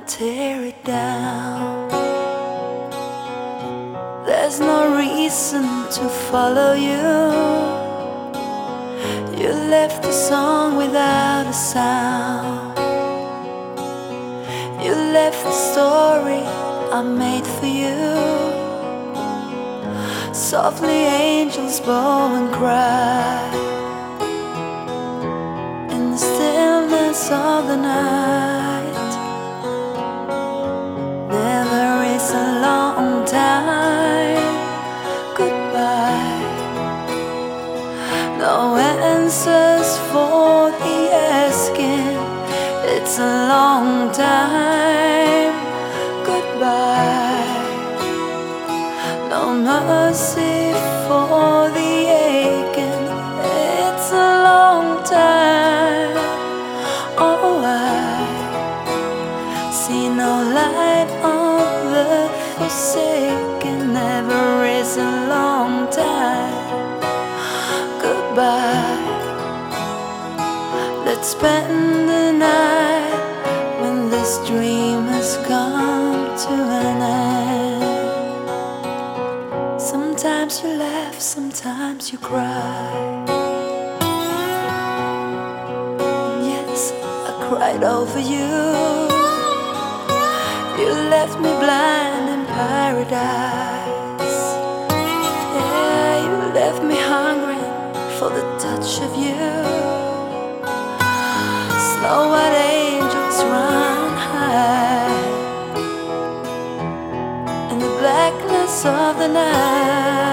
tear it down. There's no reason to follow you. You left the song without a sound. You left the story I made for you. Softly angels bow and cry in the stillness of the night. Never is a long time goodbye. No answers for the asking. It's a long time goodbye. No mercy for the aching. It's a long time. Oh, I see no light on the forsaken. Never is a long time goodbye. Let's spend the night when this dream has come to an end. Sometimes you laugh, sometimes you cry. Yes, I cried over you. You left me blind in paradise. Yeah, you left me hungry for the touch of you. Snow white angels run high in the blackness of the night.